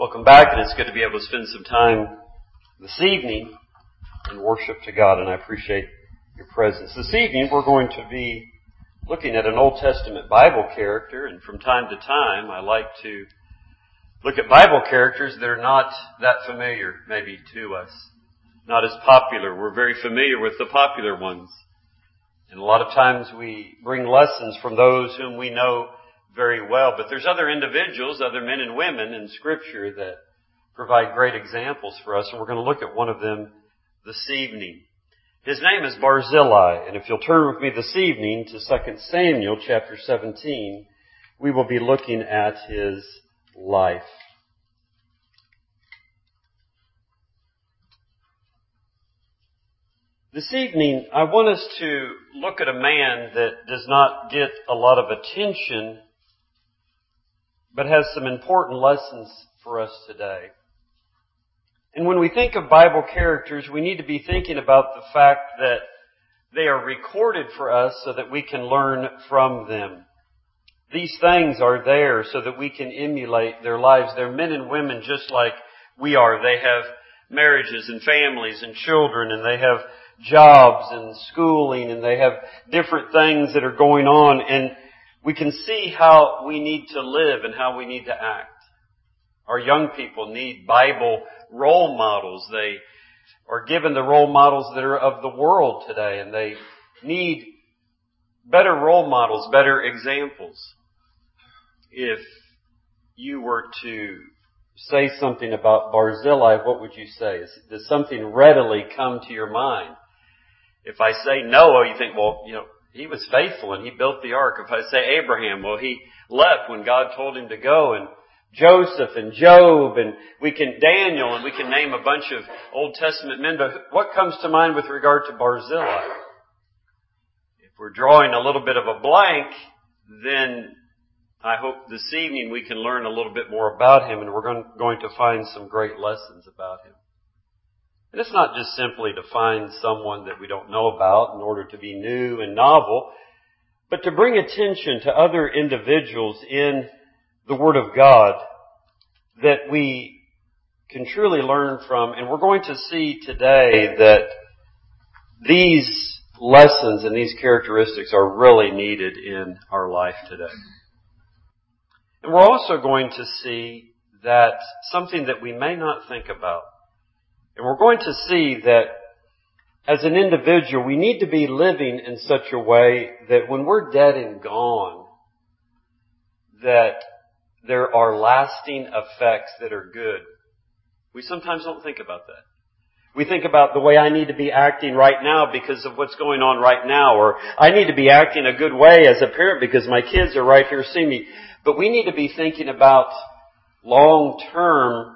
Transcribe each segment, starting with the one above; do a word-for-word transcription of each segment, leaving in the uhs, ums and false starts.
Welcome back, and it's good to be able to spend some time this evening in worship to God, and I appreciate your presence. This evening we're going to be looking at an Old Testament Bible character, and from time to time I like to look at Bible characters that are not that familiar maybe to us, not as popular. We're very familiar with the popular ones, and a lot of times we bring lessons from those whom we know very well. But there's other individuals, other men and women in Scripture that provide great examples for us, and we're going to look at one of them this evening. His name is Barzillai, and if you'll turn with me this evening to Second Samuel chapter seventeen, we will be looking at his life. This evening, I want us to look at a man that does not get a lot of attention, but has some important lessons for us today. And when we think of Bible characters, we need to be thinking about the fact that they are recorded for us so that we can learn from them. These things are there so that we can emulate their lives. They're men and women just like we are. They have marriages and families and children, and they have jobs and schooling, and they have different things that are going on, and we can see how we need to live and how we need to act. Our young people need Bible role models. They are given the role models that are of the world today, and they need better role models, better examples. If you were to say something about Barzillai, what would you say? Does something readily come to your mind? If I say Noah, you think, well, you know, he was faithful and he built the ark. If I say Abraham, well, he left when God told him to go. And Joseph and Job, and we can, Daniel, and we can name a bunch of Old Testament men. But what comes to mind with regard to Barzillai? If we're drawing a little bit of a blank, then I hope this evening we can learn a little bit more about him, and we're going, going to find some great lessons about him. And it's not just simply to find someone that we don't know about in order to be new and novel, but to bring attention to other individuals in the Word of God that we can truly learn from. And we're going to see today that these lessons and these characteristics are really needed in our life today. And we're also going to see that something that we may not think about. And we're going to see that as an individual, we need to be living in such a way that when we're dead and gone, that there are lasting effects that are good. We sometimes don't think about that. We think about the way I need to be acting right now because of what's going on right now, or I need to be acting a good way as a parent because my kids are right here seeing me. But we need to be thinking about long-term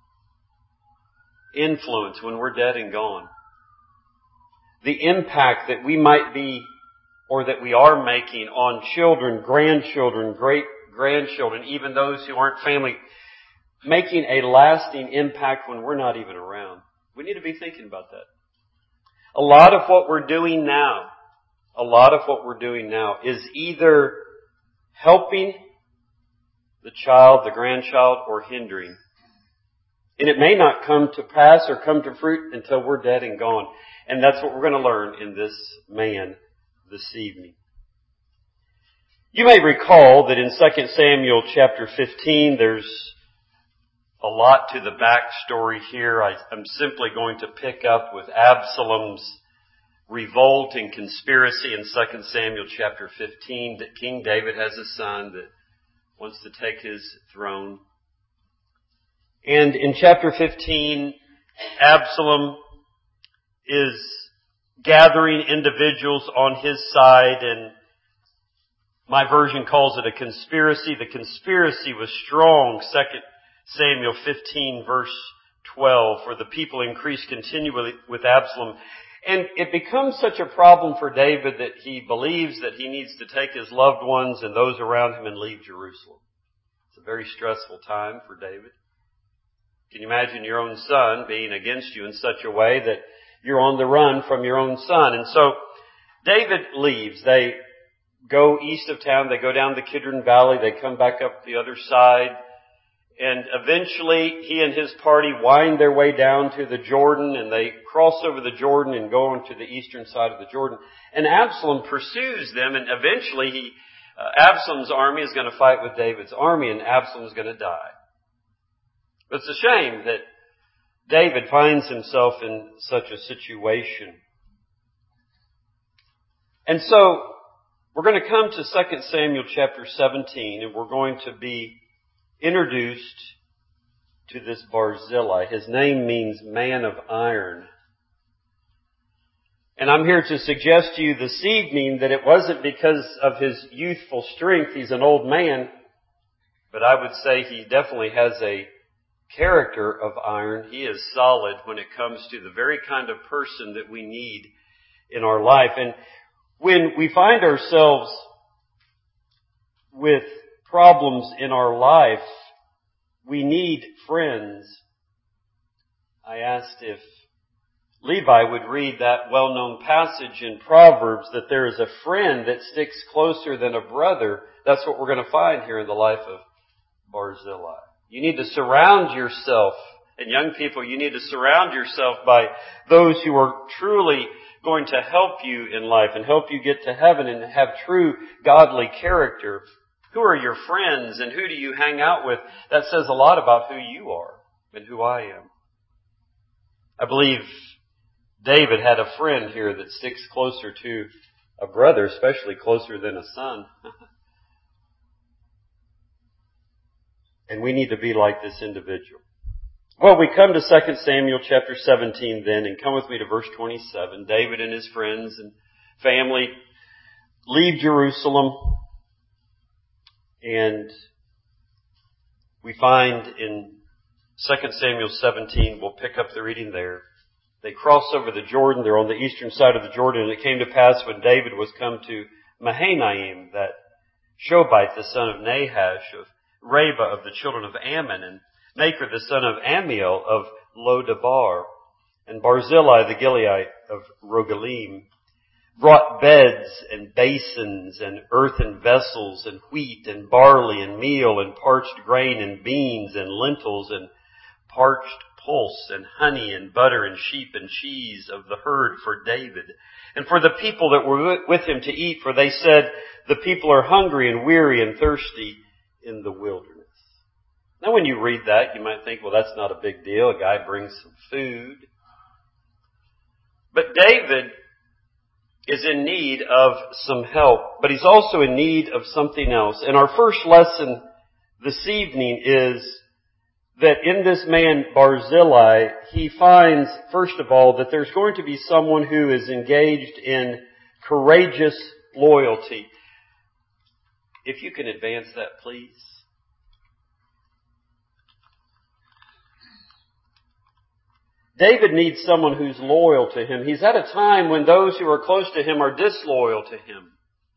influence when we're dead and gone. The impact that we might be or that we are making on children, grandchildren, great-grandchildren, even those who aren't family, making a lasting impact when we're not even around. We need to be thinking about that. A lot of what we're doing now, a lot of what we're doing now is either helping the child, the grandchild, or hindering. And it may not come to pass or come to fruit until we're dead and gone. And that's what we're going to learn in this man this evening. You may recall that in Second Samuel chapter fifteen, there's a lot to the backstory here. I, I'm simply going to pick up with Absalom's revolt and conspiracy in Second Samuel chapter fifteen, that King David has a son that wants to take his throne. And in chapter fifteen, Absalom is gathering individuals on his side, and my version calls it a conspiracy. The conspiracy was strong. Second Samuel fifteen verse twelve, for the people increased continually with Absalom. And it becomes such a problem for David that he believes that he needs to take his loved ones and those around him and leave Jerusalem. It's a very stressful time for David. Can you imagine your own son being against you in such a way that you're on the run from your own son? And so David leaves. They go east of town. They go down the Kidron Valley. They come back up the other side. And eventually he and his party wind their way down to the Jordan, and they cross over the Jordan and go onto the eastern side of the Jordan. And Absalom pursues them, and eventually he, uh, Absalom's army is going to fight with David's army, and Absalom is going to die. But it's a shame that David finds himself in such a situation. And so we're going to come to Second Samuel chapter seventeen, and we're going to be introduced to this Barzillai. His name means man of iron. And I'm here to suggest to you this evening that it wasn't because of his youthful strength. He's an old man, but I would say he definitely has a character of iron. He is solid when it comes to the very kind of person that we need in our life. And when we find ourselves with problems in our life, we need friends. I asked if Levi would read that well-known passage in Proverbs that there is a friend that sticks closer than a brother. That's what we're going to find here in the life of Barzillai. You need to surround yourself, and young people, you need to surround yourself by those who are truly going to help you in life and help you get to heaven and have true godly character. Who are your friends and who do you hang out with? That says a lot about who you are and who I am. I believe David had a friend here that sticks closer to a brother, especially closer than a son. And we need to be like this individual. Well, we come to Second Samuel chapter seventeen then, and come with me to verse twenty-seven. David and his friends and family leave Jerusalem. And we find in Second Samuel seventeen, we'll pick up the reading there. They cross over the Jordan. They're on the eastern side of the Jordan. And it came to pass when David was come to Mahanaim that Shobite, the son of Nahash, of Reba of the children of Ammon, and Maker, the son of Amiel of Lodabar, and Barzillai, the Gileadite of Rogelim, brought beds and basins and earthen vessels and wheat and barley and meal and parched grain and beans and lentils and parched pulse and honey and butter and sheep and cheese of the herd for David and for the people that were with him to eat, for they said, the people are hungry and weary and thirsty in the wilderness. Now when you read that, you might think, well, that's not a big deal. A guy brings some food. But David is in need of some help, but he's also in need of something else. And our first lesson this evening is that in this man Barzillai, he finds, first of all, that there's going to be someone who is engaged in courageous loyalty. If you can advance that, please. David needs someone who's loyal to him. He's at a time when those who are close to him are disloyal to him.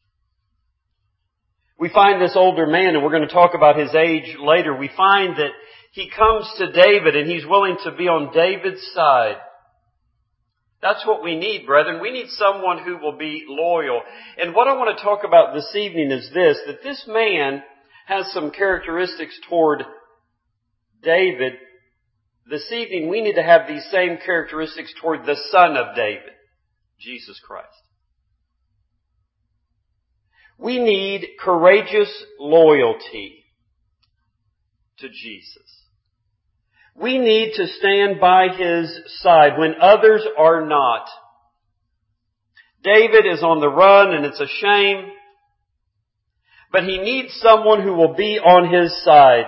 We find this older man, and we're going to talk about his age later. We find that he comes to David and he's willing to be on David's side. That's what we need, brethren. We need someone who will be loyal. And what I want to talk about this evening is this, that this man has some characteristics toward David. This evening we need to have these same characteristics toward the Son of David, Jesus Christ. We need courageous loyalty to Jesus. We need to stand by His side when others are not. David is on the run and it's a shame, but he needs someone who will be on his side.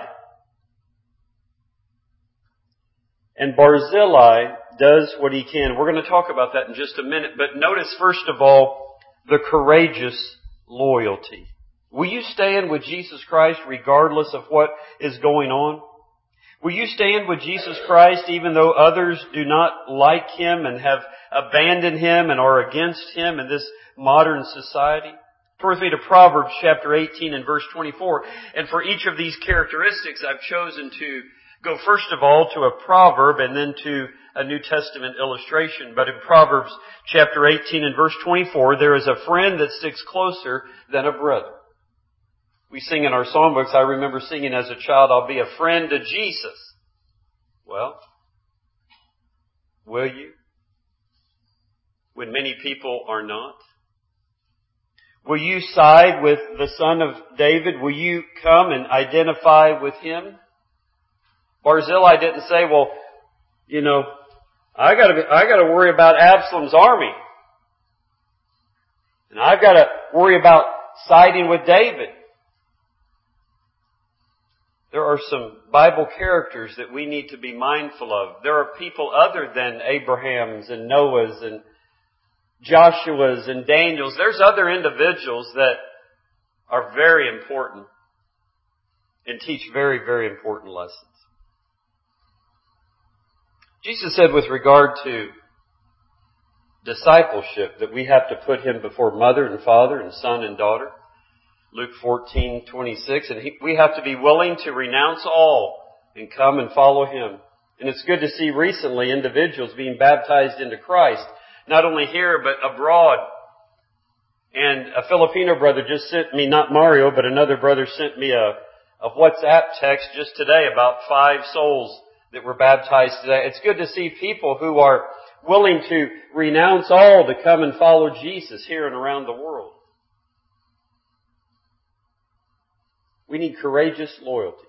And Barzillai does what he can. We're going to talk about that in just a minute, but notice first of all the courageous loyalty. Will you stand with Jesus Christ regardless of what is going on? Will you stand with Jesus Christ even though others do not like Him and have abandoned Him and are against Him in this modern society? Turn with me to Proverbs chapter eighteen and verse twenty-four. And for each of these characteristics, I've chosen to go first of all to a proverb and then to a New Testament illustration. But in Proverbs chapter eighteen and verse twenty-four, there is a friend that sticks closer than a brother. We sing in our songbooks, I remember singing as a child, I'll be a friend to Jesus. Well, will you? When many people are not? Will you side with the son of David? Will you come and identify with him? Barzillai didn't say, well, you know, I gotta, I gotta worry about Absalom's army. And I've gotta worry about siding with David. There are some Bible characters that we need to be mindful of. There are people other than Abraham's and Noah's and Joshua's and Daniel's. There's other individuals that are very important and teach very, very important lessons. Jesus said with regard to discipleship that we have to put him before mother and father and son and daughter. Luke fourteen twenty-six, and he, we have to be willing to renounce all and come and follow him. And it's good to see recently individuals being baptized into Christ, not only here but abroad. And a Filipino brother just sent me, not Mario, but another brother sent me a, a WhatsApp text just today about five souls that were baptized today. It's good to see people who are willing to renounce all to come and follow Jesus here and around the world. We need courageous loyalty.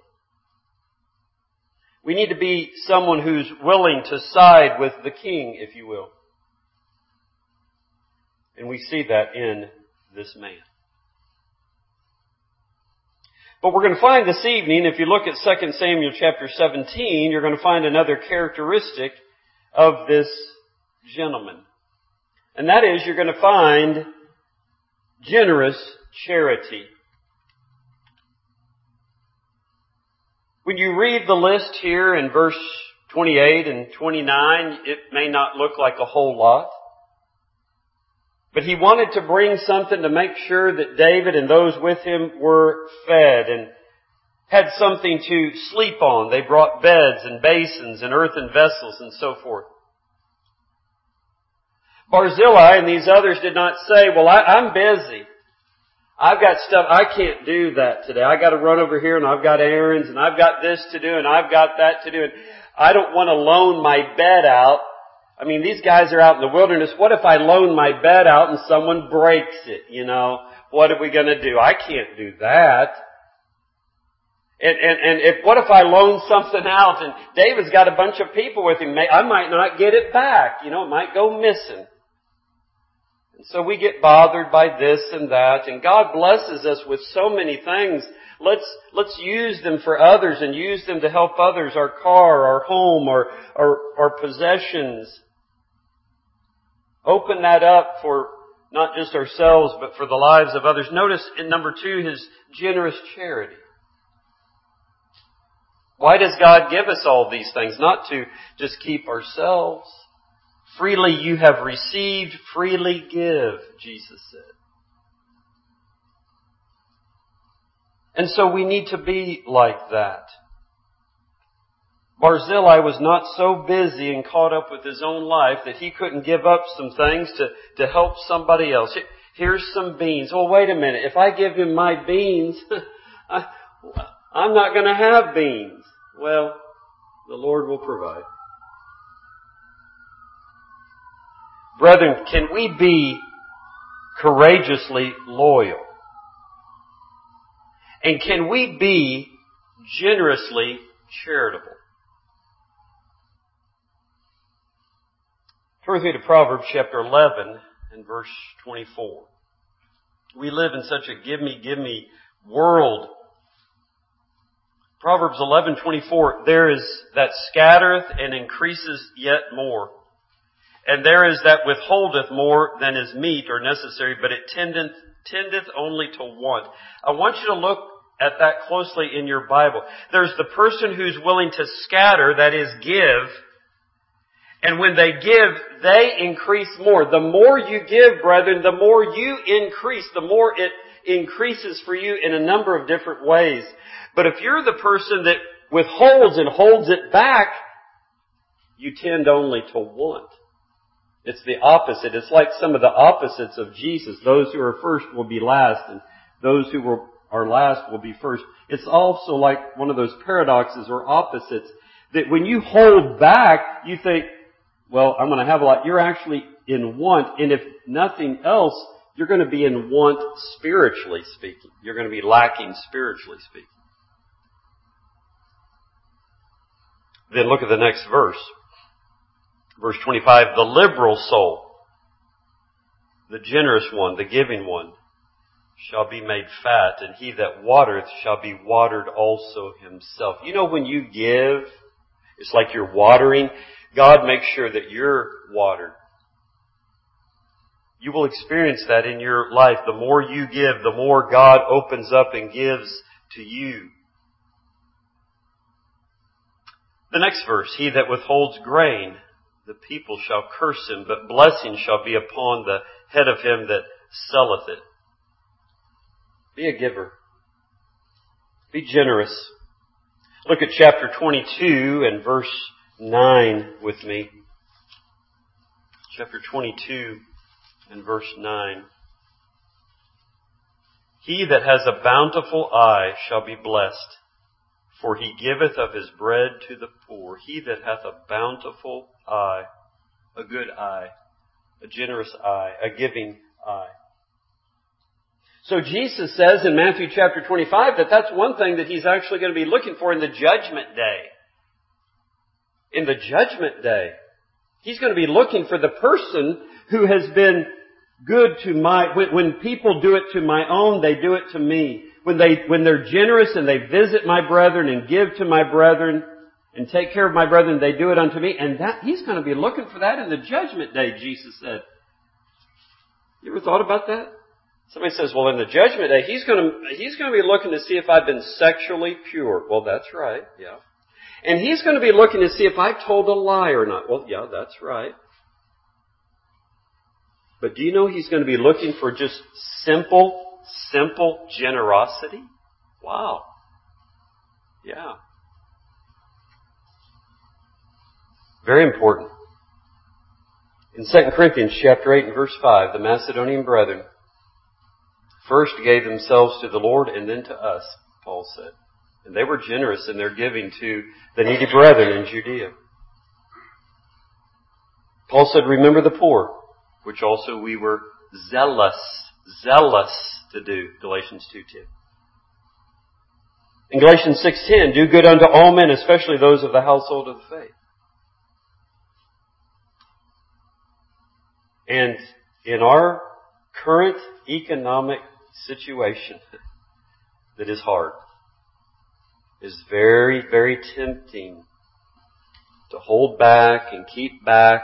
We need to be someone who's willing to side with the king, if you will. And we see that in this man. But we're going to find this evening, if you look at Second Samuel chapter seventeen, you're going to find another characteristic of this gentleman. And that is, you're going to find generous charity. When you read the list here in verse twenty-eight and twenty-nine, it may not look like a whole lot. But he wanted to bring something to make sure that David and those with him were fed and had something to sleep on. They brought beds and basins and earthen vessels and so forth. Barzillai and these others did not say, well, I, I'm busy. I've got stuff, I can't do that today. I got to run over here and I've got errands and I've got this to do and I've got that to do and I don't want to loan my bed out. I mean, these guys are out in the wilderness. What if I loan my bed out and someone breaks it? You know, what are we going to do? I can't do that. And, and, and if, what if I loan something out and David's got a bunch of people with him? I might not get it back. You know, it might go missing. And so we get bothered by this and that, and God blesses us with so many things. Let's, let's use them for others and use them to help others, our car, our home, our, our, our possessions. Open that up for not just ourselves, but for the lives of others. Notice in number two, his generous charity. Why does God give us all these things? Not to just keep ourselves. Freely you have received, freely give, Jesus said. And so we need to be like that. Barzillai was not so busy and caught up with his own life that he couldn't give up some things to, to help somebody else. Here's some beans. Oh, wait a minute. If I give him my beans, I, I'm not going to have beans. Well, the Lord will provide. Brethren, can we be courageously loyal? And can we be generously charitable? Turn with me to Proverbs chapter eleven and verse twenty-four. We live in such a give me, give me world. Proverbs eleven twenty-four, there is that scattereth and increases yet more. And there is that withholdeth more than is meet or necessary, but it tendeth, tendeth only to want. I want you to look at that closely in your Bible. There's the person who's willing to scatter, that is give. And when they give, they increase more. The more you give, brethren, the more you increase, the more it increases for you in a number of different ways. But if you're the person that withholds and holds it back, you tend only to want. It's the opposite. It's like some of the opposites of Jesus. Those who are first will be last, and those who our last will be first. It's also like one of those paradoxes or opposites that when you hold back, you think, well, I'm going to have a lot. You're actually in want, and if nothing else, you're going to be in want spiritually speaking. You're going to be lacking spiritually speaking. Then look at the next verse. Verse twenty-five, the liberal soul, the generous one, the giving one, shall be made fat, and he that watereth shall be watered also himself. You know, when you give, it's like you're watering. God makes sure that you're watered. You will experience that in your life. The more you give, the more God opens up and gives to you. The next verse, he that withholds grain, the people shall curse him, but blessing shall be upon the head of him that selleth it. Be a giver. Be generous. Look at chapter twenty-two and verse nine with me. Chapter twenty-two and verse nine. He that has a bountiful eye shall be blessed, for he giveth of his bread to the poor. He that hath a bountiful eye, a good eye, a generous eye, a giving eye. So Jesus says in Matthew chapter twenty-five that that's one thing that He's actually going to be looking for in the judgment day. In the judgment day, He's going to be looking for the person who has been good to my, when, when people do it to my own, they do it to me. When they, when they're generous and they visit my brethren and give to my brethren and take care of my brethren, they do it unto me. And that, He's going to be looking for that in the judgment day, Jesus said. You ever thought about that? Somebody says, well, in the judgment day, He's going to, He's going to be looking to see if I've been sexually pure. Well, that's right. Yeah. And He's going to be looking to see if I told a lie or not. Well, yeah, that's right. But do you know He's going to be looking for just simple, simple generosity? Wow. Yeah. Very important. In Second Corinthians chapter eight and verse five, the Macedonian brethren first gave themselves to the Lord and then to us, Paul said. And they were generous in their giving to the needy brethren in Judea. Paul said, remember the poor, which also we were zealous, zealous to do, Galatians two ten. In Galatians six ten, do good unto all men, especially those of the household of the faith. And in our current economic situation that is hard, is very, very tempting to hold back and keep back.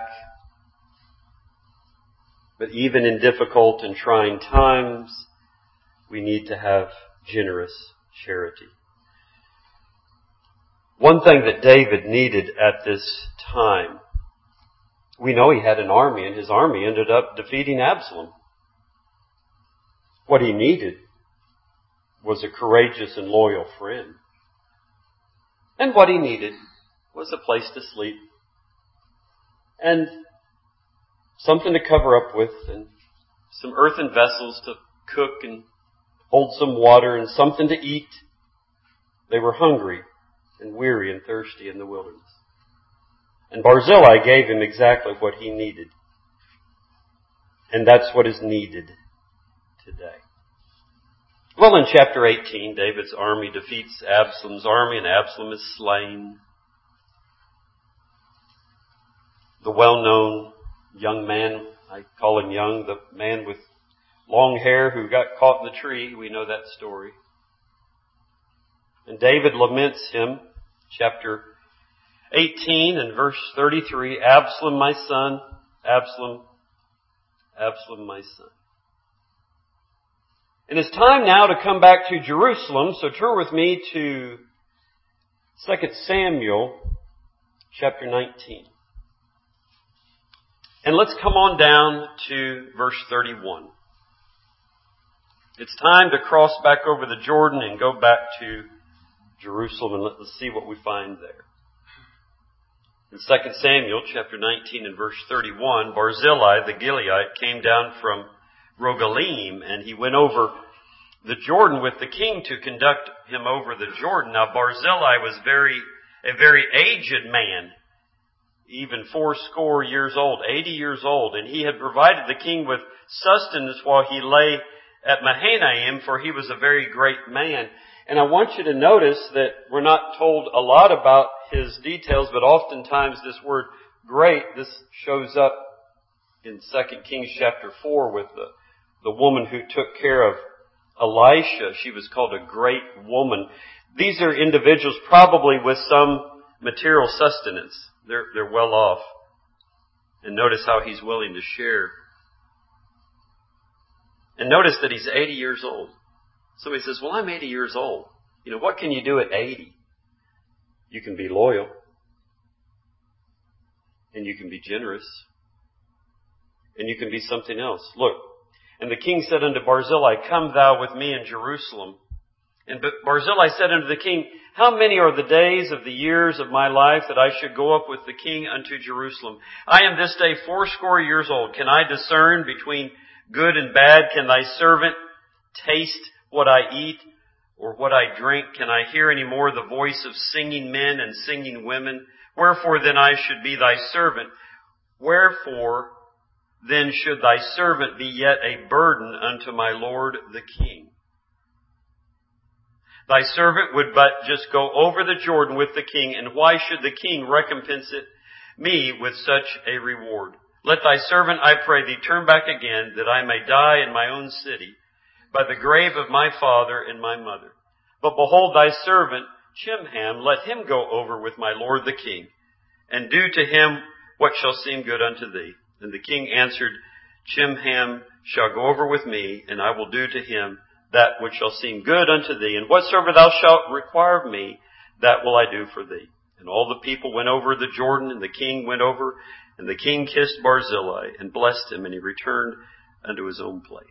But even in difficult and trying times, we need to have generous charity. One thing that David needed at this time, we know he had an army, and his army ended up defeating Absalom. What he needed was a courageous and loyal friend. And what he needed was a place to sleep and something to cover up with and some earthen vessels to cook and hold some water and something to eat. They were hungry and weary and thirsty in the wilderness. And Barzillai gave him exactly what he needed. And that's what is needed today. Well, in chapter eighteen, David's army defeats Absalom's army, and Absalom is slain. The well-known young man, I call him young, the man with long hair who got caught in the tree, we know that story. And David laments him, chapter eighteen and verse thirty-three, Absalom, my son, Absalom, Absalom, my son. And it's time now to come back to Jerusalem, so turn with me to Second Samuel chapter nineteen. And let's come on down to verse thirty-one. It's time to cross back over the Jordan and go back to Jerusalem, and let's see what we find there. In Second Samuel chapter nineteen and verse thirty-one, Barzillai the Gileadite came down from Rogelim, and he went over the Jordan with the king to conduct him over the Jordan. Now Barzillai was very, a very aged man, even four score years old, eighty years old, and he had provided the king with sustenance while he lay at Mahanaim, for he was a very great man. And I want you to notice that we're not told a lot about his details, but oftentimes this word great, this shows up in Second Kings chapter four with the, the woman who took care of Elisha. She was called a great woman. These are individuals probably with some material sustenance. They're, they're well off. And notice how he's willing to share. And notice that he's eighty years old. Somebody says, well, I'm eighty years old. You know, what can you do at eighty? You can be loyal. And you can be generous. And you can be something else. Look. And the king said unto Barzillai, come thou with me in Jerusalem. And Barzillai said unto the king, how many are the days of the years of my life that I should go up with the king unto Jerusalem? I am this day fourscore years old. Can I discern between good and bad? Can thy servant taste what I eat or what I drink? Can I hear any more the voice of singing men and singing women? Wherefore then I should be thy servant. Wherefore then should thy servant be yet a burden unto my lord the king? Thy servant would but just go over the Jordan with the king, and why should the king recompense it me with such a reward? Let thy servant, I pray thee, turn back again, that I may die in my own city, by the grave of my father and my mother. But behold, thy servant Chimham, let him go over with my lord the king, and do to him what shall seem good unto thee. And the king answered, Chimham shall go over with me, and I will do to him that which shall seem good unto thee. And whatsoever thou shalt require of me, that will I do for thee. And all the people went over the Jordan, and the king went over, and the king kissed Barzillai, and blessed him, and he returned unto his own place.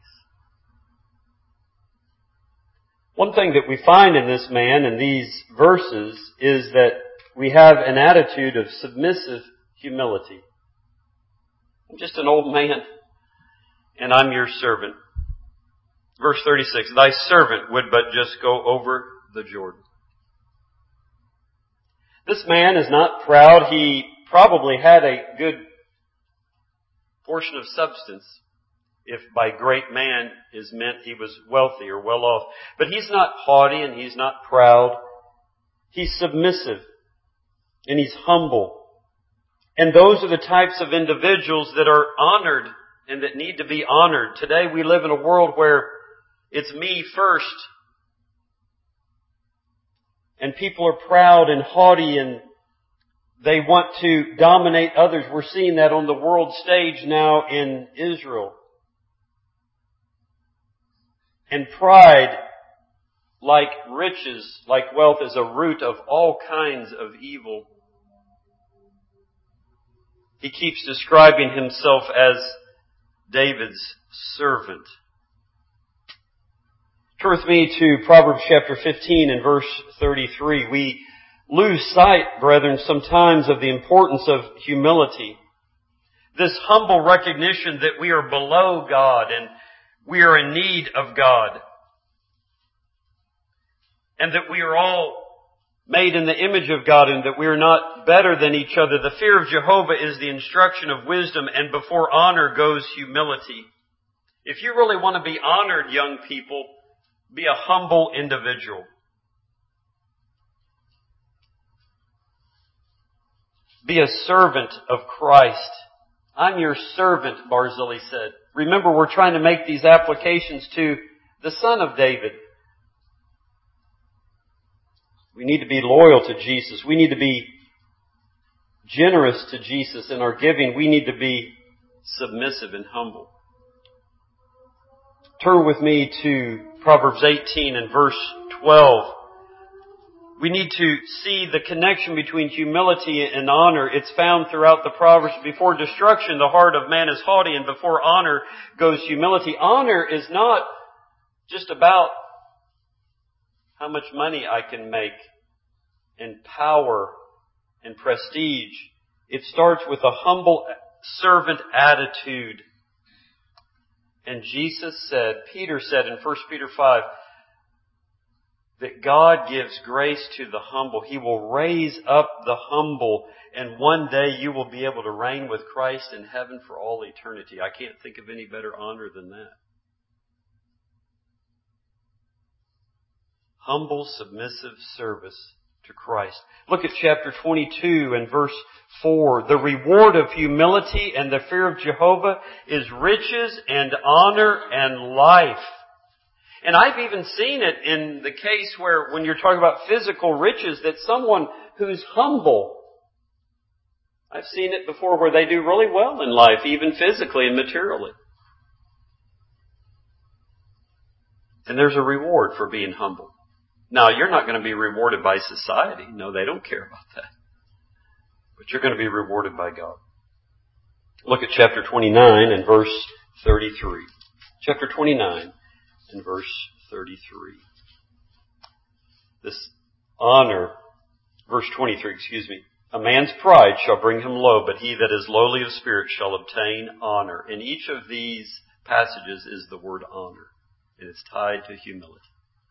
One thing that we find in this man, in these verses, is that we have an attitude of submissive humility. I'm just an old man, and I'm your servant. Verse thirty-six, thy servant would but just go over the Jordan. This man is not proud. He probably had a good portion of substance. If by great man is meant he was wealthy or well off. But he's not haughty and he's not proud. He's submissive and he's humble. And those are the types of individuals that are honored and that need to be honored. Today we live in a world where it's me first. And people are proud and haughty and they want to dominate others. We're seeing that on the world stage now in Israel. And pride, like riches, like wealth, is a root of all kinds of evil. He keeps describing himself as David's servant. Turn with me to Proverbs chapter fifteen and verse thirty-three. We lose sight, brethren, sometimes of the importance of humility. This humble recognition that we are below God and we are in need of God. And that we are all made in the image of God and that we are not better than each other. The fear of Jehovah is the instruction of wisdom, and before honor goes humility. If you really want to be honored, young people, be a humble individual. Be a servant of Christ. I'm your servant, Barzillai said. Remember, we're trying to make these applications to the son of David. We need to be loyal to Jesus. We need to be generous to Jesus in our giving. We need to be submissive and humble. Turn with me to Proverbs eighteen and verse twelve. We need to see the connection between humility and honor. It's found throughout the Proverbs. Before destruction, the heart of man is haughty, and before honor goes humility. Honor is not just about how much money I can make and power and prestige. It starts with a humble servant attitude. And Jesus said, Peter said in First Peter five, that God gives grace to the humble. He will raise up the humble, and one day you will be able to reign with Christ in heaven for all eternity. I can't think of any better honor than that. Humble, submissive service to Christ. Look at chapter twenty-two and verse four. The reward of humility and the fear of Jehovah is riches and honor and life. And I've even seen it in the case where when you're talking about physical riches, that someone who's humble, I've seen it before where they do really well in life, even physically and materially. And there's a reward for being humble. Now, you're not going to be rewarded by society. No, they don't care about that. But you're going to be rewarded by God. Look at chapter twenty-nine and verse thirty-three. Chapter twenty-nine. In verse thirty-three. This honor, verse twenty-three, excuse me. A man's pride shall bring him low, but he that is lowly of spirit shall obtain honor. In each of these passages is the word honor, and it's tied to humility.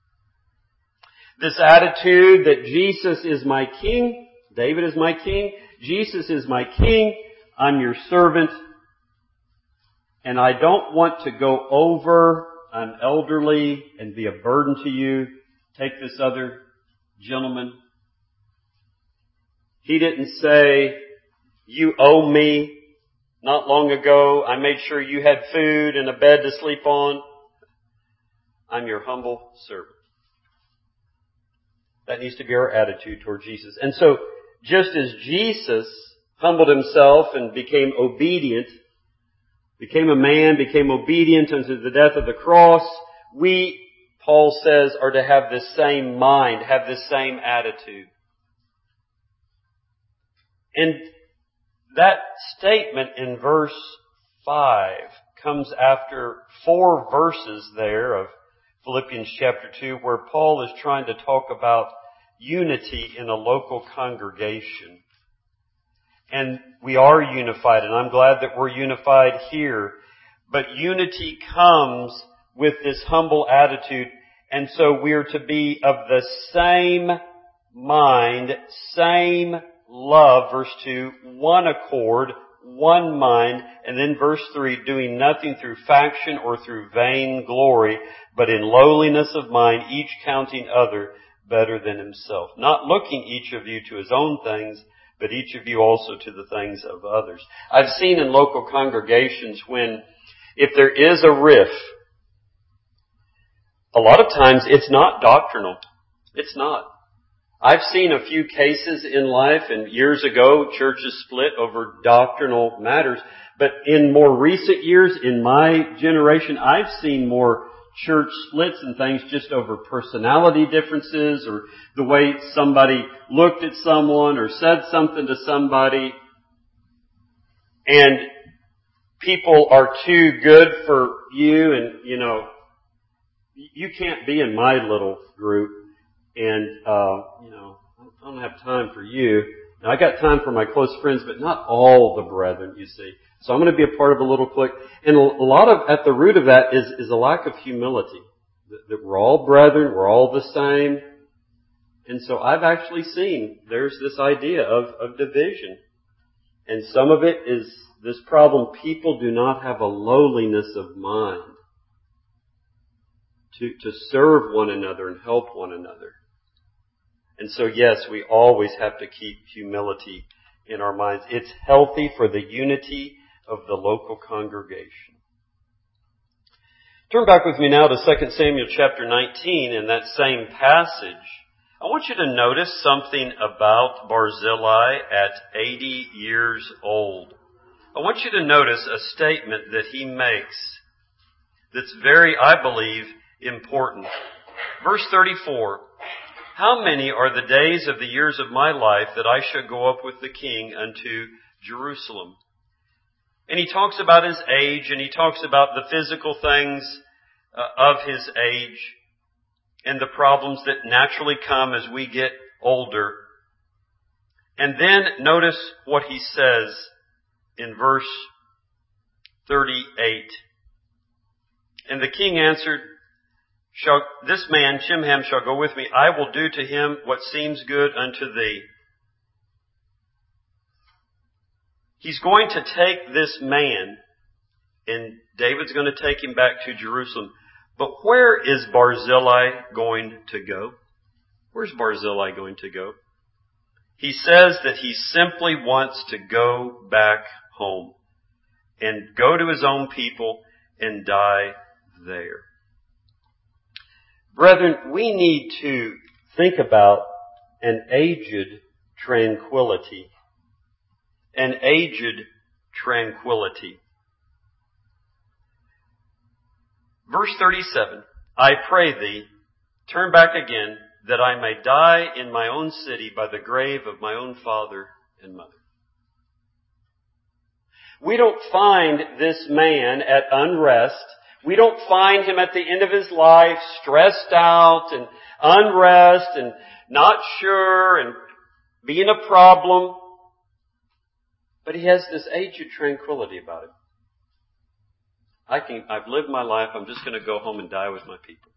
This attitude that Jesus is my king, David is my king, Jesus is my king, I'm your servant, and I don't want to go over, I'm elderly and be a burden to you. Take this other gentleman. He didn't say, you owe me. Not long ago, I made sure you had food and a bed to sleep on. I'm your humble servant. That needs to be our attitude toward Jesus. And so, just as Jesus humbled himself and became obedient, became a man, became obedient unto the death of the cross, we, Paul says, are to have this same mind, have this same attitude. And that statement in verse five comes after four verses there of Philippians chapter two, where Paul is trying to talk about unity in a local congregation. And we are unified, and I'm glad that we're unified here. But unity comes with this humble attitude, and so we're to be of the same mind, same love, verse two, one accord, one mind, and then verse three, doing nothing through faction or through vain glory, but in lowliness of mind, each counting other better than himself. Not looking each of you to his own things, but each of you also to the things of others. I've seen in local congregations when, if there is a riff, a lot of times it's not doctrinal. It's not. I've seen a few cases in life, and years ago, churches split over doctrinal matters. But in more recent years, in my generation, I've seen more church splits and things just over personality differences or the way somebody looked at someone or said something to somebody. And people are too good for you, and, you know, you can't be in my little group. And, uh, you know, I don't have time for you. Now, I got time for my close friends, but not all the brethren, you see. So I'm going to be a part of a little clique. And a lot of, at the root of that is, is a lack of humility. That, that we're all brethren, we're all the same. And so I've actually seen there's this idea of, of division. And some of it is this problem. People do not have a lowliness of mind to, to serve one another and help one another. And so, yes, we always have to keep humility in our minds. It's healthy for the unity of the local congregation. Turn back with me now to Second Samuel chapter nineteen in that same passage. I want you to notice something about Barzillai at eighty years old. I want you to notice a statement that he makes that's very, I believe, important. Verse thirty-four. How many are the days of the years of my life that I should go up with the king unto Jerusalem? And he talks about his age, and he talks about the physical things uh, of his age and the problems that naturally come as we get older. And then notice what he says in verse thirty-eight. And the king answered, shall, this man, Chimham, shall go with me. I will do to him what seems good unto thee. He's going to take this man, and David's going to take him back to Jerusalem. But where is Barzillai going to go? Where's Barzillai going to go? He says that he simply wants to go back home and go to his own people and die there. Brethren, we need to think about an aged tranquility. An aged tranquility. Verse thirty-seven, I pray thee, turn back again, that I may die in my own city by the grave of my own father and mother. We don't find this man at unrest. We don't find him at the end of his life stressed out and unrest and not sure and being a problem. But he has this aged tranquility about him. I can, I've lived my life. I'm just going to go home and die with my people.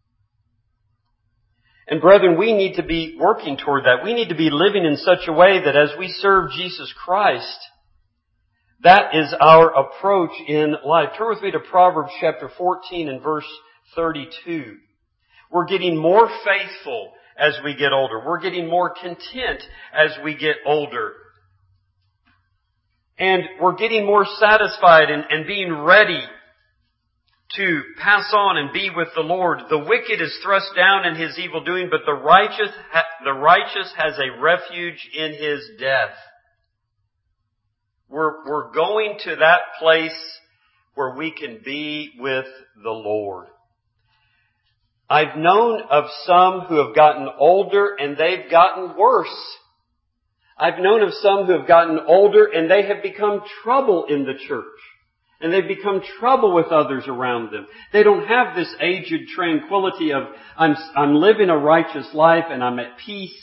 And brethren, we need to be working toward that. We need to be living in such a way that as we serve Jesus Christ, that is our approach in life. Turn with me to Proverbs chapter fourteen and verse thirty-two. We're getting more faithful as we get older. We're getting more content as we get older. And we're getting more satisfied and, and being ready to pass on and be with the Lord. The wicked is thrust down in his evil doing, but the righteous, the righteous has a refuge in his death. We're, we're going to that place where we can be with the Lord. I've known of some who have gotten older and they've gotten worse. I've known of some who have gotten older and they have become trouble in the church. And they've become trouble with others around them. They don't have this aged tranquility of, I'm, I'm living a righteous life and I'm at peace.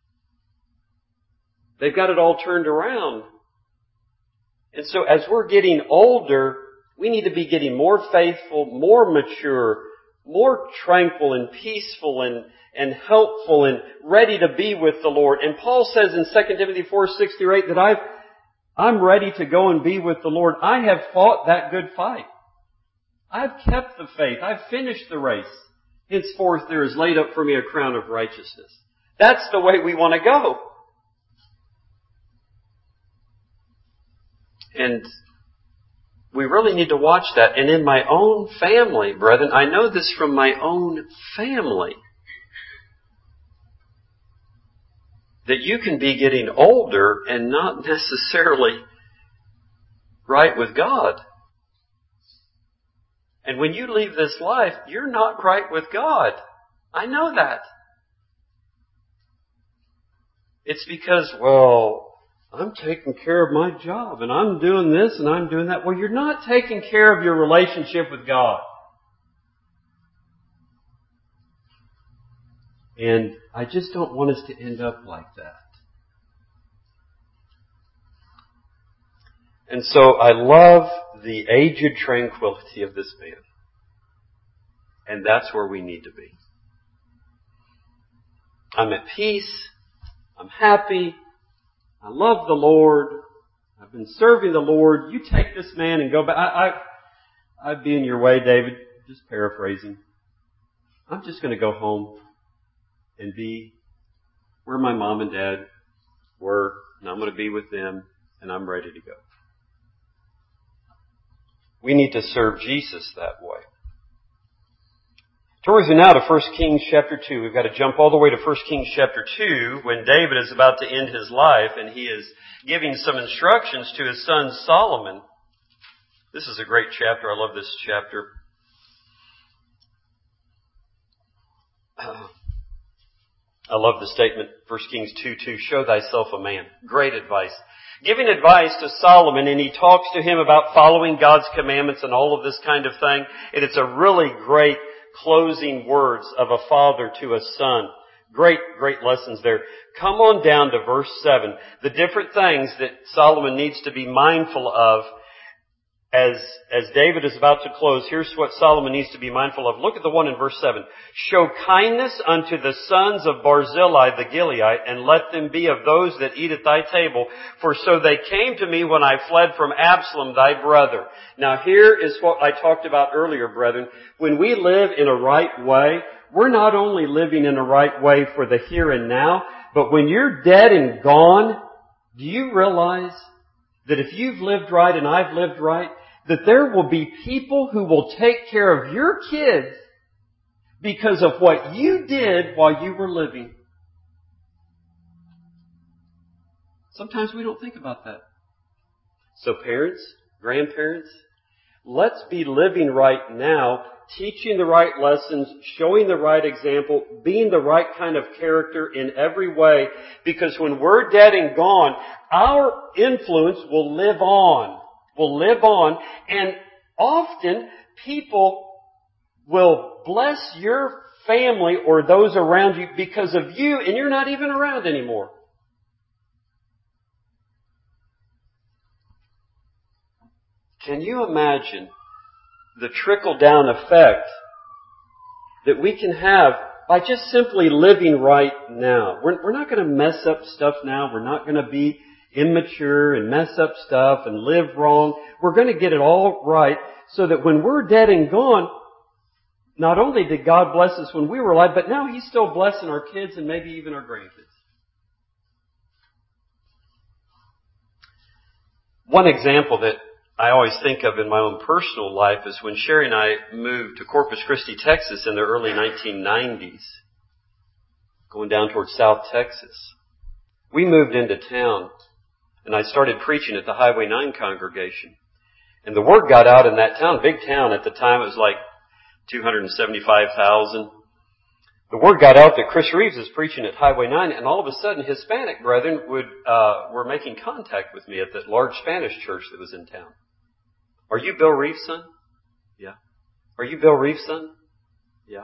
They've got it all turned around. And so as we're getting older, we need to be getting more faithful, more mature, more tranquil and peaceful and, and helpful and ready to be with the Lord. And Paul says in Second Timothy four, six through eight that I've I'm ready to go and be with the Lord. I have fought that good fight. I've kept the faith. I've finished the race. Henceforth there is laid up for me a crown of righteousness. That's the way we want to go. And we really need to watch that. And in my own family, brethren, I know this from my own family, that you can be getting older and not necessarily right with God. And when you leave this life, you're not right with God. I know that. It's because, well, I'm taking care of my job and I'm doing this and I'm doing that. Well, you're not taking care of your relationship with God. And I just don't want us to end up like that. And so I love the aged tranquility of this man. And that's where we need to be. I'm at peace. I'm happy. I love the Lord. I've been serving the Lord. You take this man and go back. I, I, I'd be in your way, David. Just paraphrasing. I'm just going to go home and be where my mom and dad were, and I'm going to be with them, and I'm ready to go. We need to serve Jesus that way. Turn with me now to First Kings chapter two. We've got to jump all the way to First Kings chapter two when David is about to end his life and he is giving some instructions to his son Solomon. This is a great chapter. I love this chapter. I love the statement, First Kings two two, show thyself a man. Great advice. Giving advice to Solomon, and he talks to him about following God's commandments and all of this kind of thing. And it's a really great closing words of a father to a son. Great, great lessons there. Come on down to verse seven. The different things that Solomon needs to be mindful of. as, as David is about to close, here's what Solomon needs to be mindful of. Look at the one in verse seven. Show kindness unto the sons of Barzillai the Gileadite, and let them be of those that eat at thy table. For so they came to me when I fled from Absalom thy brother. Now here is what I talked about earlier, brethren. When we live in a right way, we're not only living in a right way for the here and now, but when you're dead and gone, do you realize that if you've lived right and I've lived right, that there will be people who will take care of your kids because of what you did while you were living? Sometimes we don't think about that. So parents, grandparents, let's be living right now, teaching the right lessons, showing the right example, being the right kind of character in every way, because when we're dead and gone, our influence will live on, will live on, and often people will bless your family or those around you because of you, and you're not even around anymore. Can you imagine the trickle-down effect that we can have by just simply living right now? We're, we're not going to mess up stuff now. We're not going to be immature and mess up stuff and live wrong. We're going to get it all right so that when we're dead and gone, not only did God bless us when we were alive, but now He's still blessing our kids and maybe even our grandkids. One example that I always think of in my own personal life is when Sherry and I moved to Corpus Christi, Texas in the early nineteen nineties, going down towards South Texas. We moved into town and I started preaching at the Highway nine congregation. And the word got out in that town, big town at the time, it was like two hundred seventy-five thousand. The word got out that Chris Reeves is preaching at Highway nine, and all of a sudden Hispanic brethren would uh were making contact with me at that large Spanish church that was in town. Are you Bill Reeves' son? Yeah. Are you Bill Reeves' son? Yeah.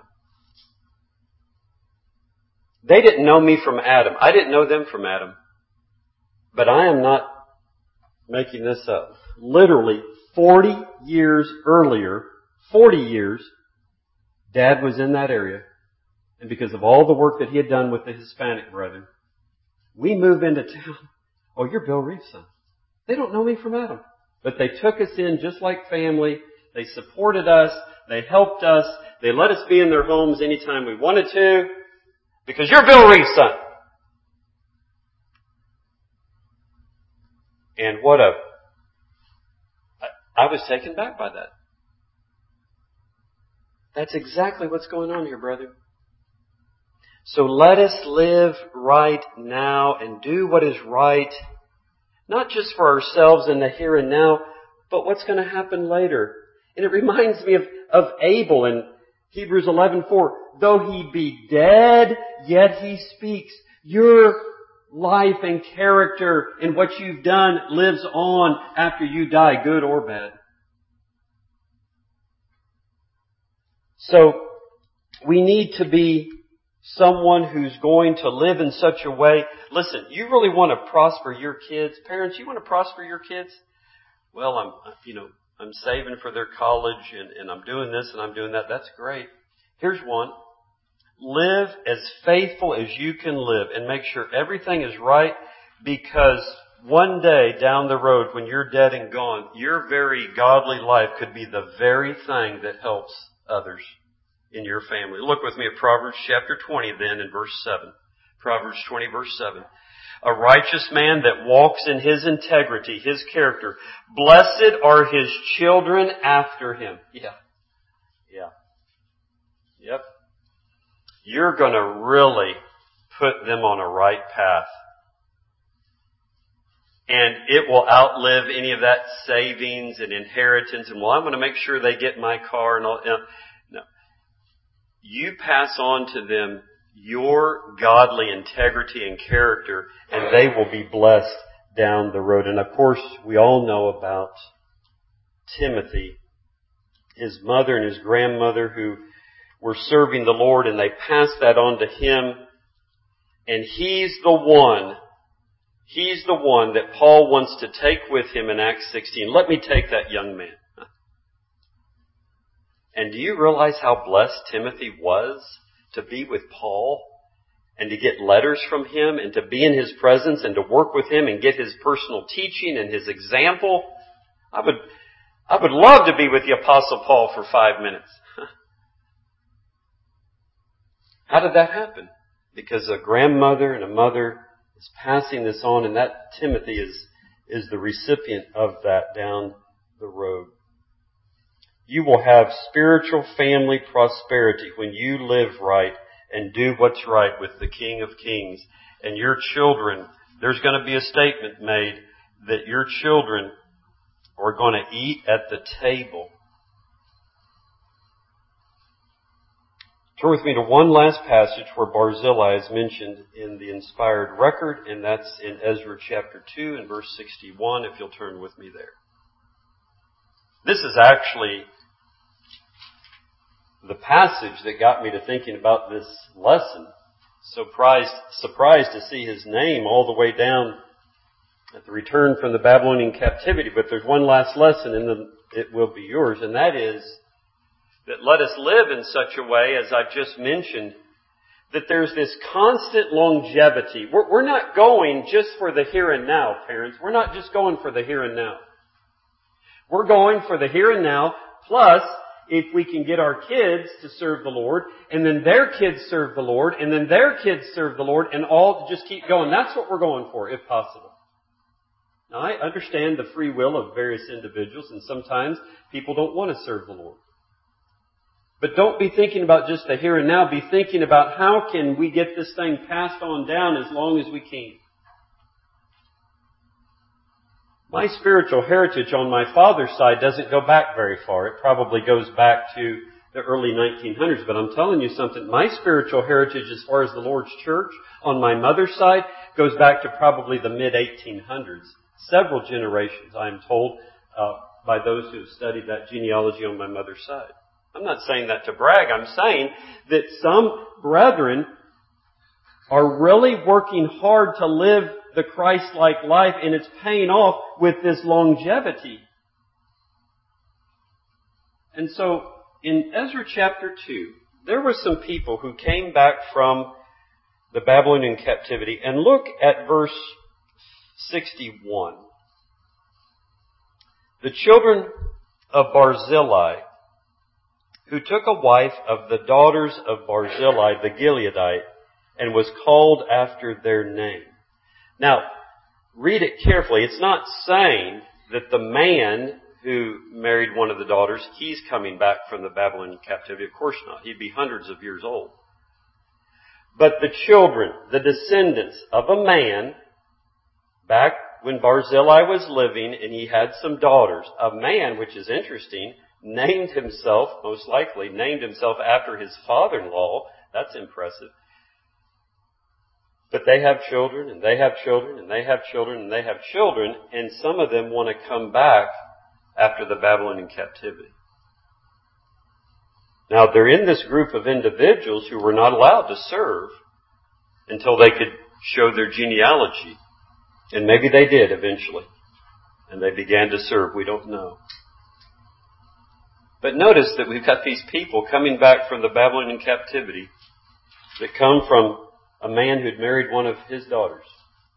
They didn't know me from Adam. I didn't know them from Adam. But I am not making this up. Literally forty years earlier, forty years, Dad was in that area. And because of all the work that he had done with the Hispanic brethren, we move into town. Oh, you're Bill Reeves' son. They don't know me from Adam. But they took us in just like family. They supported us. They helped us. They let us be in their homes anytime we wanted to. Because you're Bill Reeves' son. And what a... I, I was taken back by that. That's exactly what's going on here, brother. So let us live right now and do what is right, not just for ourselves in the here and now, but what's going to happen later. And it reminds me of, of Abel in Hebrews eleven four. Though he be dead, yet he speaks. Your life and character and what you've done lives on after you die, good or bad. So we need to be someone who's going to live in such a way. Listen, you really want to prosper your kids. Parents, you want to prosper your kids? Well, I'm, you know, I'm saving for their college and, and I'm doing this and I'm doing that. That's great. Here's one. Live as faithful as you can live and make sure everything is right, because one day down the road when you're dead and gone, your very godly life could be the very thing that helps others in your family. Look with me at Proverbs chapter twenty then in verse seven. Proverbs twenty verse seven. A righteous man that walks in his integrity, his character, blessed are his children after him. Yeah. Yeah. Yep. You're going to really put them on a right path. And it will outlive any of that savings and inheritance. And well, I'm going to make sure they get my car and all. No. You pass on to them your godly integrity and character, and they will be blessed down the road. And of course, we all know about Timothy, his mother and his grandmother who were serving the Lord, and they passed that on to him. And he's the one He's the one that Paul wants to take with him in Acts sixteen. Let me take that young man. And do you realize how blessed Timothy was to be with Paul and to get letters from him and to be in his presence and to work with him and get his personal teaching and his example? I would, I would love to be with the Apostle Paul for five minutes. How did that happen? Because a grandmother and a mother is passing this on, and that Timothy is, is the recipient of that down the road. You will have spiritual family prosperity when you live right and do what's right with the King of Kings. And your children, there's going to be a statement made that your children are going to eat at the table. Turn with me to one last passage where Barzillai is mentioned in the inspired record, and that's in Ezra chapter two and verse sixty-one, if you'll turn with me there. This is actually the passage that got me to thinking about this lesson. Surprised, surprised to see his name all the way down at the return from the Babylonian captivity. But there's one last lesson, and then it will be yours, and that is that let us live in such a way, as I've just mentioned, that there's this constant longevity. We're, we're not going just for the here and now, parents. We're not just going for the here and now. We're going for the here and now, plus if we can get our kids to serve the Lord, and then their kids serve the Lord, and then their kids serve the Lord, and all just keep going. That's what we're going for, if possible. Now, I understand the free will of various individuals, and sometimes people don't want to serve the Lord. But don't be thinking about just the here and now. Be thinking about how can we get this thing passed on down as long as we can. My spiritual heritage on my father's side doesn't go back very far. It probably goes back to the early nineteen hundreds. But I'm telling you something. My spiritual heritage as far as the Lord's church on my mother's side goes back to probably the mid eighteen hundreds. Several generations, I am told, uh, by those who have studied that genealogy on my mother's side. I'm not saying that to brag. I'm saying that some brethren are really working hard to live the Christ-like life, and it's paying off with this longevity. And so, in Ezra chapter two, there were some people who came back from the Babylonian captivity, and look at verse sixty-one. The children of Barzillai, who took a wife of the daughters of Barzillai the Gileadite, and was called after their name. Now, read it carefully. It's not saying that the man who married one of the daughters, he's coming back from the Babylonian captivity. Of course not. He'd be hundreds of years old. But the children, the descendants of a man, back when Barzillai was living and he had some daughters, a man, which is interesting, named himself, most likely, named himself after his father-in-law. That's impressive. But they have children, and they have children, and they have children, and they have children, and some of them want to come back after the Babylonian captivity. Now, they're in this group of individuals who were not allowed to serve until they could show their genealogy. And maybe they did eventually. And they began to serve. We don't know. But notice that we've got these people coming back from the Babylonian captivity that come from a man who'd married one of his daughters.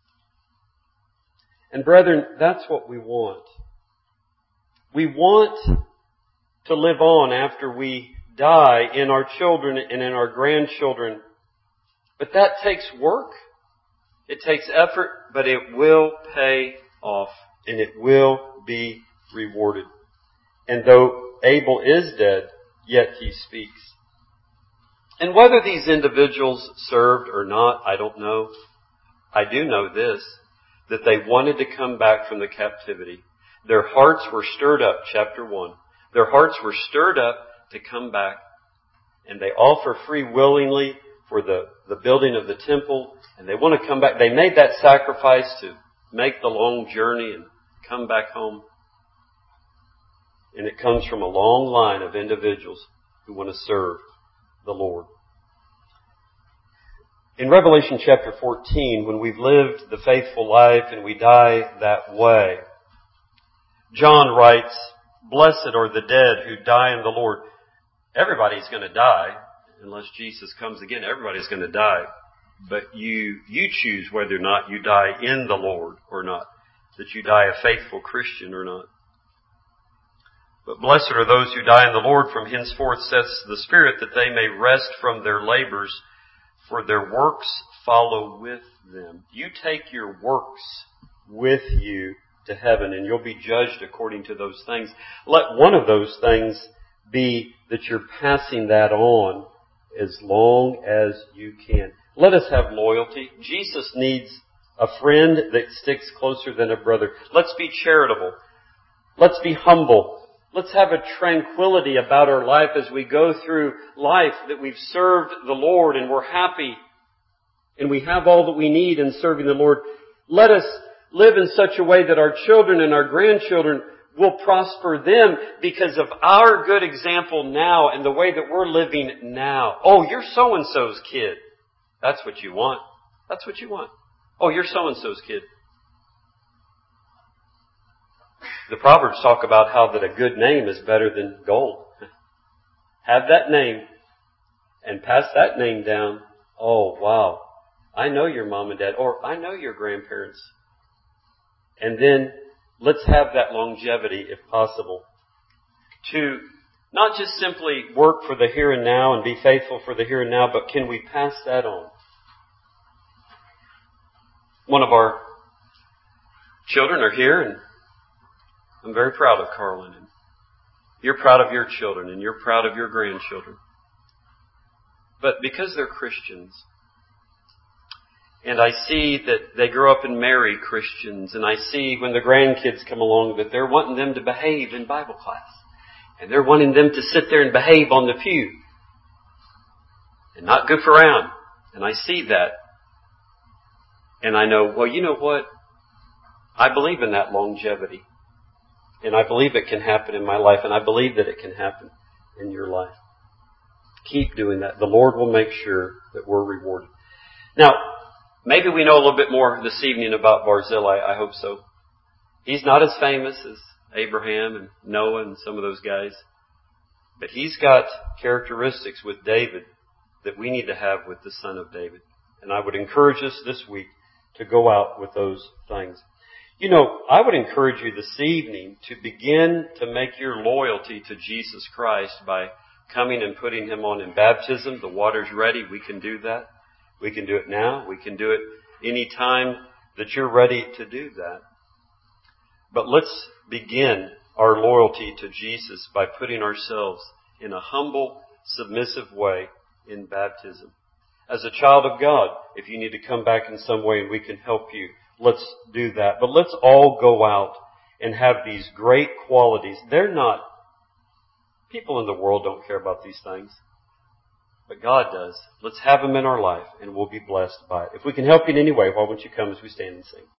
And brethren, that's what we want. We want to live on after we die in our children and in our grandchildren. But that takes work. It takes effort, but it will pay off and it will be rewarded. And though Abel is dead, yet he speaks. And whether these individuals served or not, I don't know. I do know this, that they wanted to come back from the captivity. Their hearts were stirred up, chapter one. Their hearts were stirred up to come back. And they offer free willingly for the, the building of the temple. And they want to come back. They made that sacrifice to make the long journey and come back home. And it comes from a long line of individuals who want to serve the Lord. In Revelation chapter fourteen, when we've lived the faithful life and we die that way, John writes, "Blessed are the dead who die in the Lord." Everybody's going to die. Unless Jesus comes again, everybody's going to die. But you, you choose whether or not you die in the Lord or not. That you die a faithful Christian or not. But blessed are those who die in the Lord from henceforth, says the Spirit, that they may rest from their labors, for their works follow with them. You take your works with you to heaven, and you'll be judged according to those things. Let one of those things be that you're passing that on as long as you can. Let us have loyalty. Jesus needs a friend that sticks closer than a brother. Let's be charitable. Let's be humble. Let's have a tranquility about our life as we go through life, that we've served the Lord and we're happy and we have all that we need in serving the Lord. Let us live in such a way that our children and our grandchildren will prosper them because of our good example now and the way that we're living now. Oh, you're so-and-so's kid. That's what you want. That's what you want. Oh, you're so-and-so's kid. The Proverbs talk about how that a good name is better than gold. Have that name and pass that name down. Oh, wow. I know your mom and dad, or I know your grandparents. And then let's have that longevity, if possible, to not just simply work for the here and now and be faithful for the here and now, but can we pass that on? One of our children are here, and I'm very proud of Carlin. And you're proud of your children, and you're proud of your grandchildren. But because they're Christians, and I see that they grow up and marry Christians, and I see when the grandkids come along that they're wanting them to behave in Bible class. And they're wanting them to sit there and behave on the pew. And not goof around. And I see that. And I know, well, you know what? I believe in that longevity. And I believe it can happen in my life. And I believe that it can happen in your life. Keep doing that. The Lord will make sure that we're rewarded. Now, maybe we know a little bit more this evening about Barzillai. I hope so. He's not as famous as Abraham and Noah and some of those guys. But he's got characteristics with David that we need to have with the son of David. And I would encourage us this week to go out with those things. You know, I would encourage you this evening to begin to make your loyalty to Jesus Christ by coming and putting Him on in baptism. The water's ready. We can do that. We can do it now. We can do it any time that you're ready to do that. But let's begin our loyalty to Jesus by putting ourselves in a humble, submissive way in baptism. As a child of God, if you need to come back in some way and we can help you, let's do that. But let's all go out and have these great qualities. They're not, people in the world don't care about these things. But God does. Let's have them in our life and we'll be blessed by it. If we can help you in any way, why won't you come as we stand and sing?